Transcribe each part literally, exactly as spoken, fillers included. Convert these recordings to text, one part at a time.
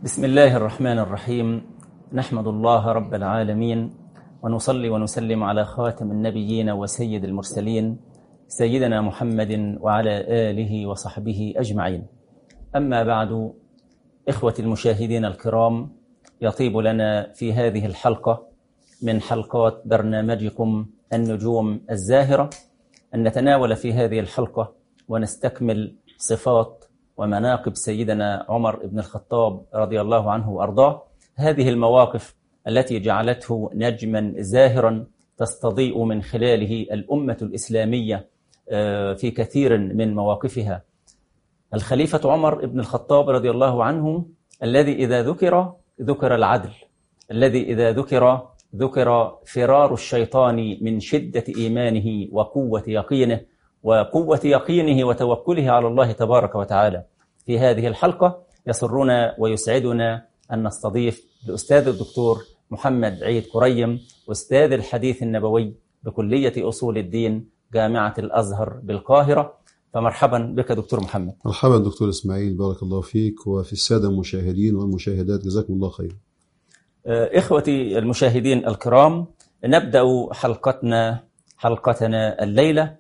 بسم الله الرحمن الرحيم. نحمد الله رب العالمين ونصلي ونسلم على خاتم النبيين وسيد المرسلين سيدنا محمد وعلى آله وصحبه أجمعين. أما بعد، إخوة المشاهدين الكرام، يطيب لنا في هذه الحلقة من حلقات برنامجكم النجوم الزاهرة أن نتناول في هذه الحلقة ونستكمل صفات ومناقب سيدنا عمر بن الخطاب رضي الله عنه وأرضاه، هذه المواقف التي جعلته نجما زاهرا تستضيء من خلاله الأمة الإسلامية في كثير من مواقفها. الخليفة عمر بن الخطاب رضي الله عنه الذي إذا ذكر ذكر العدل، الذي إذا ذكر ذكر فرار الشيطان من شدة إيمانه وقوة يقينه وقوة يقينه وتوكله على الله تبارك وتعالى. في هذه الحلقة يسرنا ويسعدنا أن نستضيف الأستاذ الدكتور محمد عيد كريم، أستاذ الحديث النبوي بكلية أصول الدين جامعة الأزهر بالقاهرة. فمرحبا بك دكتور محمد. مرحبا دكتور إسماعيل، بارك الله فيك وفي السادة المشاهدين والمشاهدات، جزاكم الله خير. إخوتي المشاهدين الكرام، نبدأ حلقتنا حلقتنا الليلة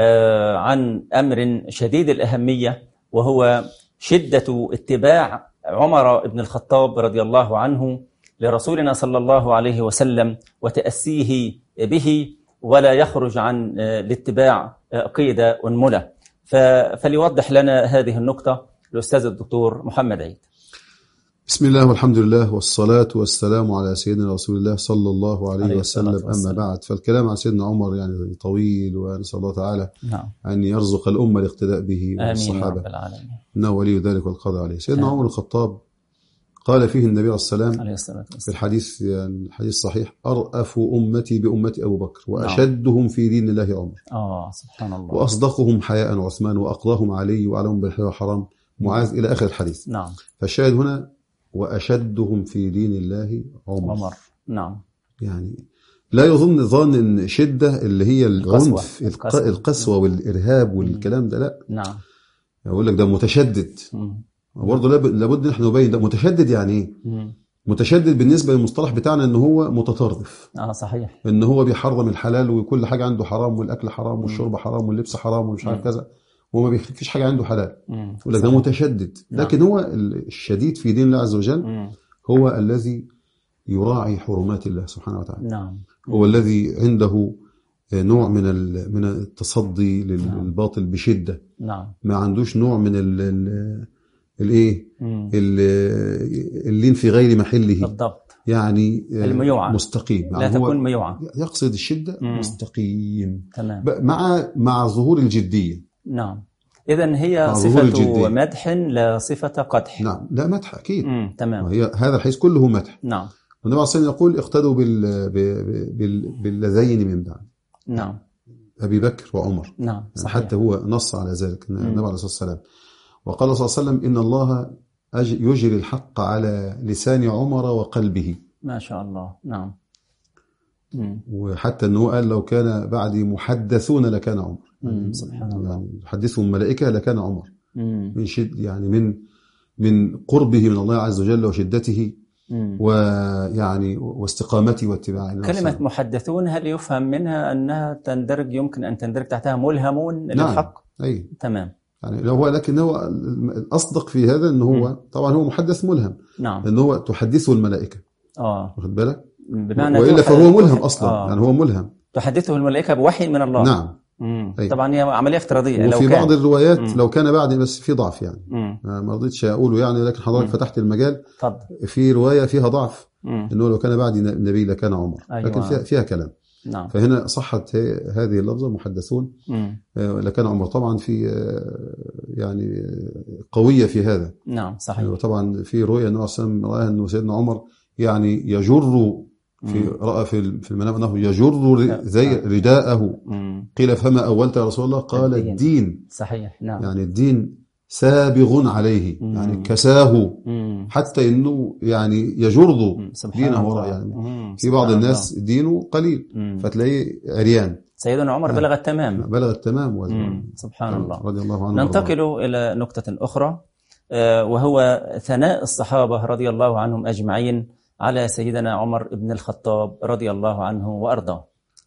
عن أمر شديد الأهمية، وهو شدة اتباع عمر بن الخطاب رضي الله عنه لرسولنا صلى الله عليه وسلم وتأسيه به، ولا يخرج عن الاتباع قيد أنملة. فليوضح لنا هذه النقطة الأستاذ الدكتور محمد عيد. بسم الله والحمد لله والصلاة والسلام على سيدنا رسول الله صلى الله عليه, عليه وسلم. أما بعد، فالكلام عن سيدنا عمر يعني طويل، ونسأل الله تعالى نعم. أن يرزق الأمة الاقتداء به والصحابة، إنه ولي ذلك والقضاء عليه. سيدنا عمر الخطاب قال فيه النبي عليه السلام في الحديث يعني الحديث الصحيح: أرأف أمتي بأمتي أبو بكر، وأشدهم في دين الله عمر، آه سبحان الله، وأصدقهم حياء عثمان، وأقضاهم علي، وأعلم بالحلال والحرام معاذ، إلى آخر الحديث. نعم. فالشاهد هنا وأشدهم في دين الله عمر. عمر نعم. يعني لا يظن ظن ان شدة اللي هي العنف القسوة, القسوة والإرهاب والكلام ده، لا. نعم. يقول لك ده متشدد، وبرضه لابد نحن نبين ده متشدد يعني ايه. متشدد بالنسبة للمصطلح بتاعنا ان هو متطرف. اه صحيح. ان هو بيحرم الحلال وكل حاجة عنده حرام، والأكل حرام والشرب حرام واللبس حرام ومش عارف كذا، وما بيفيش حاجة عنده حلال. يقول لك ده متشدد. لكن نعم. هو الشديد في دين الله عز وجل مم. هو الذي يراعي حرمات الله سبحانه وتعالى. نعم. هو الذي عنده نوع من من التصدي للباطل بشدة. نعم. ما عندوش نوع من الايه اللين في غير محله. بالضبط. يعني الميوعة. مستقيم، لا يعني تكون ميوعة، يقصد الشدة مم. مستقيم. تمام. مع مع ظهور الجدية. نعم. إذن هي صفة مدح لا صفة قدح. نعم، لا مدح أكيد. مم. تمام. وهي هذا الحديث كله مدح. نعم. النبي عليه الصلاة والسلام يقول: اقتدوا بال... بال... باللذين من بعد. نعم. أبي بكر وعمر. نعم صحيح. حتى هو نص على ذلك النبي عليه الصلاة والسلام. وقال صلى الله عليه وسلم: إن الله يجري الحق على لسان عمر وقلبه. ما شاء الله. نعم. مم. وحتى أنه قال: لو كان بعدي محدثون لكان عمر. مم. سبحان الله. يعني يحدثهم ملائكة لكان عمر. مم. من شد يعني من من قربه من الله عز وجل وشدته مم. ويعني واستقامته واتباعه. كلمة محدثون هل يفهم منها أنها تندرج يمكن أن تندرج تحتها ملهمون نعم. للحق؟ أي. تمام. يعني لو هو لكن هو الأصدق في هذا أنه هو مم. طبعا هو محدث ملهم. نعم. أنه هو تحدثه الملائكة. آه. واخد بالك؟ بمعنى وإلا فهو ملهم أصلا. آه. يعني هو ملهم. تحدثه الملائكة بوحي من الله. نعم. طبعا هي عملية افتراضية. وفي لو بعض الروايات مم. لو كان بعد، بس في ضعف يعني مم. ما رضيتش أقوله يعني، لكن حضرتك مم. فتحت المجال. فضل. في رواية فيها ضعف مم. أنه لو كان بعد نبي لكان عمر. أيوة. لكن فيها, فيها كلام. نعم. فهنا صحت هذه اللفظة محدثون مم. لكان عمر. طبعا في يعني قوية في هذا. نعم صحيح. وطبعا في رؤية النبي صلى الله عليه وسلم رأى أنه سيدنا عمر يعني يجر في رأى في في المنام أنه يجر زي رداءه. قيل: فما أولت يا رسول الله؟ قال: الدين, الدين. صحيح. نعم. يعني الدين سابغ عليه. مم. يعني كساه. مم. حتى إنه يعني يجر دينه وراء. يعني مم. في بعض الناس الله. دينه قليل مم. فتلاقيه عريان. سيدنا عمر بلغ التمام. بلغ التمام. سبحان الله. رضي الله عنه. ننتقل الله. إلى نقطة أخرى. وهو ثناء الصحابة رضي الله عنهم أجمعين على سيدنا عمر بن الخطاب رضي الله عنه وأرضاه.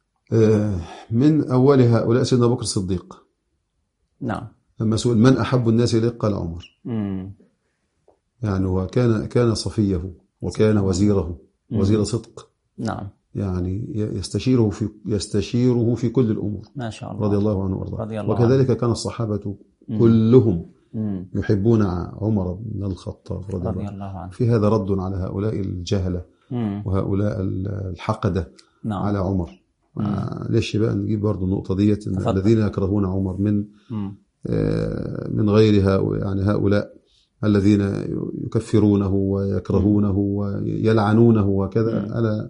من أول هؤلاء سيدنا أبو بكر الصديق. نعم. لما سئل من أحب الناس إليك قال عمر. مم. يعني هو كان كان صفيه وكان وزيره، وزير صدق. نعم. يعني يستشيره في يستشيره في كل الأمور. ما شاء الله. رضي الله عنه وأرضاه. وكذلك عنه. كان الصحابة مم. كلهم مم. يحبون عمر بن الخطاب رضي, رضي الله. الله عنه. في هذا رد على هؤلاء الجهلة مم. وهؤلاء الحقدة. نعم. على عمر. ليش بقى نجيب برضو النقطة ديت إن الذين يكرهون عمر من مم. من غير هؤلاء، يعني هؤلاء الذين يكفرونه ويكرهونه ويلعنونه وكذا. ألا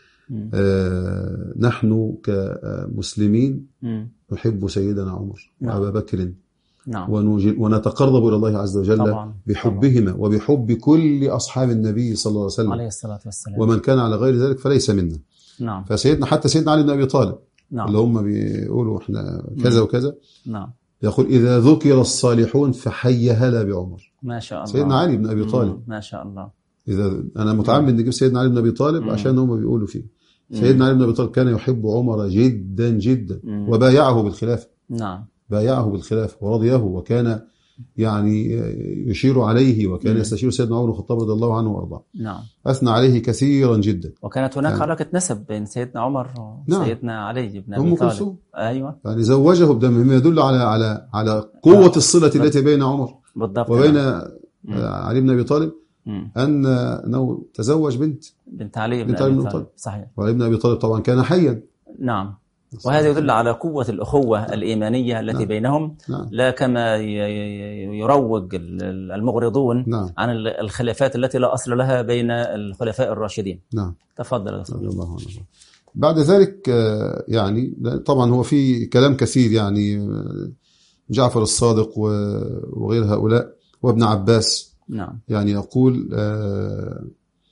آه نحن كمسلمين مم. نحب سيدنا عمر نعم. وأبا بكر. نعم. ونتقرب إلى الله عز وجل طبعا. بحبهما طبعا. وبحب كل أصحاب النبي صلى الله عليه وسلم عليه الصلاة والسلام. ومن كان على غير ذلك فليس منا. نعم. فسيدنا حتى سيدنا علي بن أبي طالب. نعم. اللي هم بيقولوا احنا كذا وكذا. نعم. يقول إذا ذكر الصالحون فحي هلا بعمر. ما شاء الله. سيدنا علي بن أبي طالب. ما شاء الله. إذا أنا متعمد نجيب سيدنا علي بن أبي طالب مم. عشان هم بيقولوا فيه. سيدنا علي بن أبي طالب كان يحب عمر جدا جدا مم. وبايعه بالخلافة. نعم. بايعه بالخلافة ورضيه، وكان يعني يشير عليه، وكان يستشير سيدنا عمر بن الخطاب رضي الله عنه وارضاه. نعم. اثنى عليه كثيرا جدا. وكانت هناك يعني علاقه نسب بين سيدنا عمر وسيدنا نعم. علي بن ابي طالب. ايوه. يعني زوجه بدمه، مما يدل على على على قوه آه. الصله التي بين عمر بالضبط وبين نعم. علي بن ابي طالب. مم. ان انه تزوج بنت بنت علي بن ابي طالب. صحيح. وعلي بن ابي طالب طبعا كان حيا. نعم. وهذا يدل على قوة الأخوة الإيمانية التي نعم. بينهم. نعم. لا كما يروج المغرضون نعم. عن الخلافات التي لا أصل لها بين الخلفاء الراشدين. نعم. تفضل. رضي الله عنه. بعد ذلك يعني طبعا هو في كلام كثير، يعني جعفر الصادق وغير هؤلاء وابن عباس. نعم. يعني يقول آآ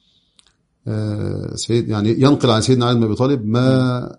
آآ سيد يعني ينقل عن سيدنا علي بن أبي طالب ما م.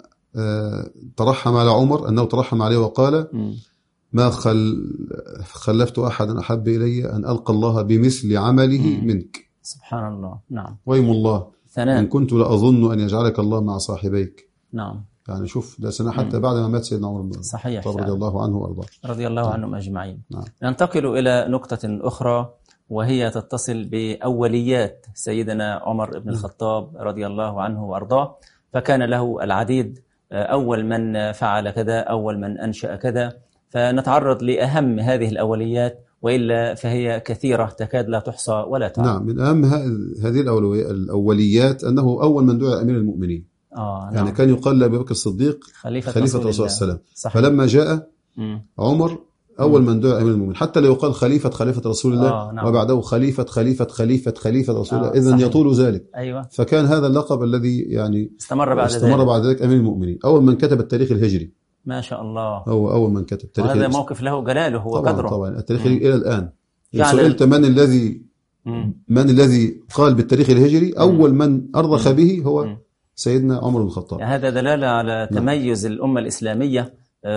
ترحم على عمر، أنه ترحم عليه وقال ما خل خلفت أحدا أحب إلي أن ألقى الله بمثل عمله منك. سبحان الله. نعم. ويم الله ثنان. إن كنت لأظن أن يجعلك الله مع صاحبيك. نعم. يعني شوف ده سنة حتى بعد ما مات سيدنا عمر بن صحيح رضي الله عنه وأرضاه. رضي الله عنهم أجمعين. نعم. ننتقل إلى نقطة أخرى، وهي تتصل بأوليات سيدنا عمر بن الخطاب رضي الله عنه وأرضاه. فكان له العديد، أول من فعل كذا، أول من أنشأ كذا. فنتعرض لأهم هذه الأوليات، وإلا فهي كثيرة تكاد لا تحصى ولا تعد. نعم. من أهم هذه الأوليات أنه أول من دعا أمير المؤمنين. آه نعم. يعني كان يقال لأبي بكر الصديق خليفة, خليفة رسول الله صلى الله عليه وسلم. فلما جاء مم. عمر أول من دعا أمير المؤمنين، حتى لو يقال خليفة خليفة رسول الله آه نعم. وبعده خليفة خليفة خليفة خليفة رسول الله. آه إذن يطول ذلك. أيوة. فكان هذا اللقب الذي يعني استمر بعد استمر ذلك. بعد ذلك أمير المؤمنين. أول من كتب التاريخ الهجري. ما شاء الله. هو أول من كتب التاريخ الهجري. وهذا موقف له جلاله وقدره. طبعا, طبعا التاريخ الهجري إلى الآن. سئلت من الذي مم. من الذي قال بالتاريخ الهجري؟ أول من أرضخ مم. به هو مم. سيدنا عمر بن الخطاب. هذا دلالة على تميز نعم. الأمة الإسلامية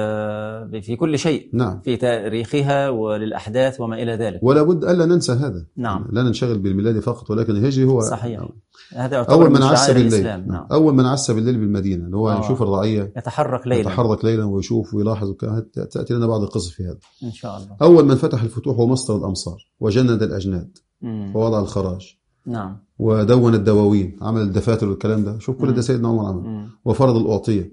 في كل شيء. نعم. في تاريخها وللأحداث وما إلى ذلك. ولا بد ألا ننسى هذا. نعم. لا ننشغل بالميلاد فقط، ولكن الهجري هو صحيح. نعم. هذا أول من عس بالليل. نعم. أول من عس بالليل بالمدينة، اللي هو يشوف الرعية يتحرك ليلا يتحرك ليلا ويشوف ويلاحظ. تأتي لنا بعض القصص في هذا إن شاء الله. أول من فتح الفتوح ومصدر الأمصار وجند الأجناد مم. ووضع الخراج. نعم. ودون الدواوين، عمل الدفاتر والكلام ده. شوف كل ده سيدنا عمر عمل. مم. وفرض الأعطية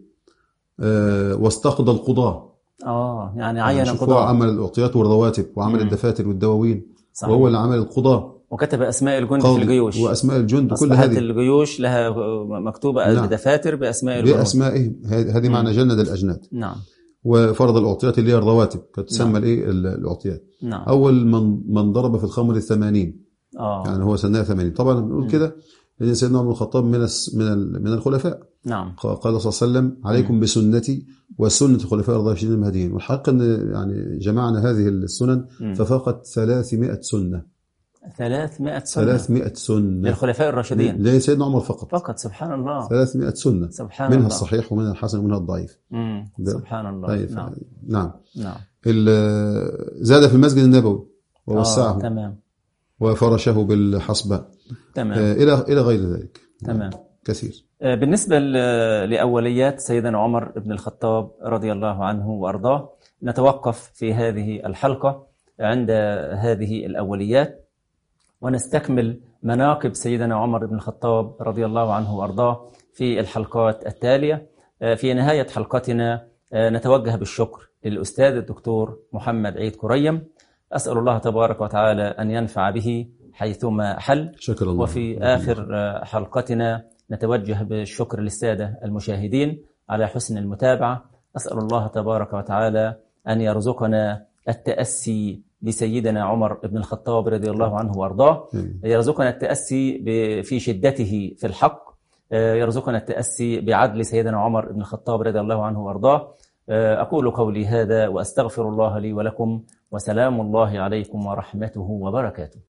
أه واستقضى القضاء. اه يعني عين يعني القضاء. هو عمل الأعطيات والرواتب وعمل مم. الدفاتر والدواوين. صحيح. وهو اللي عمل القضاء. وكتب أسماء الجند في الجيوش. وأسماء الجند وكل هذه. الجيوش لها مكتوبة نعم. دفاتر بأسماء الجند. بأسمائهم. هذه معنى جند الأجناد. نعم. وفرض الأعطيات اللي هي الرواتب كانت تسمى نعم. الايه الأعطيات. نعم. أول من من ضرب في الخمر الثمانين. آه. يعني هو سنة ثمانين. طبعا بنقول كده لأن سيدنا عمر بن الخطاب من من من الخلفاء. نعم. قال صلى الله عليه وسلم عليكم بسنتي وسنة الخلفاء الراشدين المهديين. والحقيقة أن يعني جمعنا هذه السنن مم. ففقط ثلاثمائة سنة. ثلاثمائة سنة. ثلاثمائة سنة. للخلفاء الراشدين. لا سيدنا عمر فقط. فقط سبحان الله. ثلاثمائة سنة. سبحان منها الله. الصحيح ومنها الحسن ومنها الضعيف. امم سبحان الله. طيب. نعم. نعم. نعم. زاد في المسجد النبوي ووسعه. آه. تمام. وفرشه بالحصبة. تمام. إلى إلى غير ذلك. تمام. كثير. بالنسبة لأوليات سيدنا عمر بن الخطاب رضي الله عنه وأرضاه، نتوقف في هذه الحلقة عند هذه الأوليات، ونستكمل مناقب سيدنا عمر بن الخطاب رضي الله عنه وأرضاه في الحلقات التالية. في نهاية حلقتنا نتوجه بالشكر للأستاذ الدكتور محمد عيد كريم، أسأل الله تبارك وتعالى أن ينفع به حيثما حل. شكر الله. وفي آخر حلقتنا نتوجه بالشكر للسادة المشاهدين على حسن المتابعة. أسأل الله تبارك وتعالى أن يرزقنا التأسي بسيدنا عمر بن الخطاب رضي الله عنه وارضاه، يرزقنا التأسي في شدته في الحق، يرزقنا التأسي بعدل سيدنا عمر بن الخطاب رضي الله عنه وارضاه. أقول قولي هذا وأستغفر الله لي ولكم، وسلام الله عليكم ورحمته وبركاته.